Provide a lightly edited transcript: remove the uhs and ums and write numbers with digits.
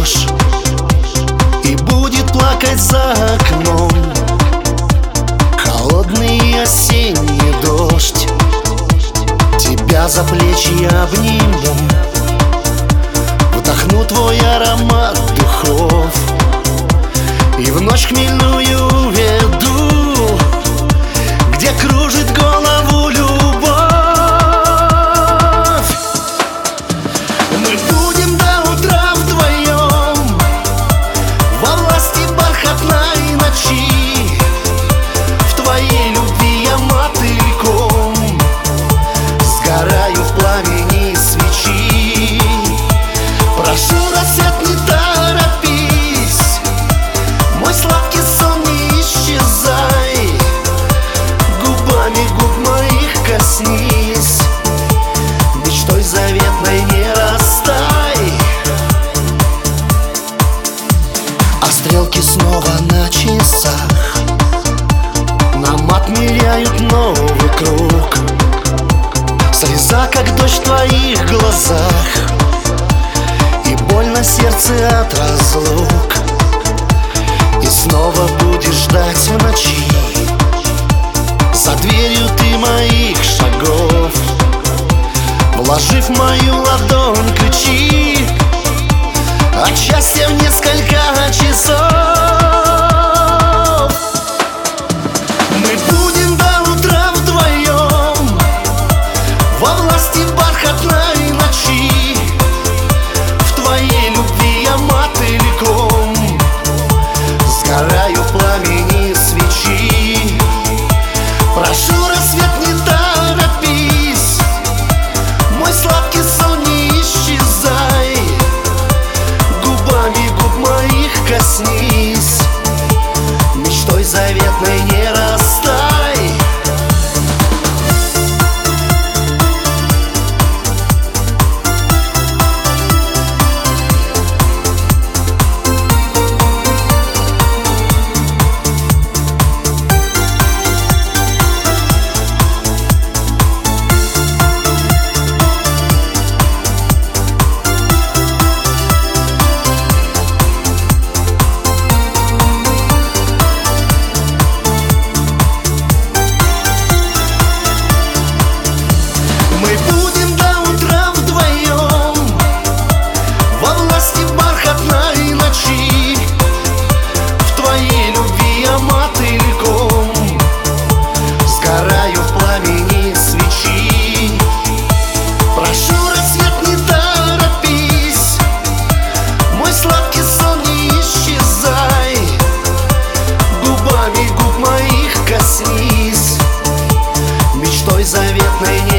придешь, и будет плакать за окном холодный осенний дождь. Тебя за плечи обниму, вдохну твой аромат духов и в ночь хмельную веду, где кружит голову любовь. Мы будем до утра вдвоем во власти бархатной ночи. В твоей любви я мотыльком сгораю в пламени свечи. Прошу, рассвет, не торопись, мой сладкий сон, не исчезай, губами губ моих коснись, мечтой заветной не растай. А стрелки снова на часах нам отмеряют новый круг. Слеза, как дождь в твоих глазах, и больно сердце от разлук. И снова будешь ждать в ночи за дверью ты моих шагов, вложив в мою ладонь ключи от счастья в несколько часов. Мы будем до утра вдвоем во власти бархатной ночи. В твоей любви я мотыльком сгораю в пламени свечи. Прошу, рассвет, не торопись, мой сладкий сон, не исчезай, губами губ моих коснись, мечтой заветной не растай. Мы будем до утра вдвоем во власти бархатной ночи. В твоей любви я мотыльком сгораю в пламени свечи. Прошу, рассвет, не торопись, мой сладкий сон, не исчезай, губами губ моих коснись, мечтой заветной не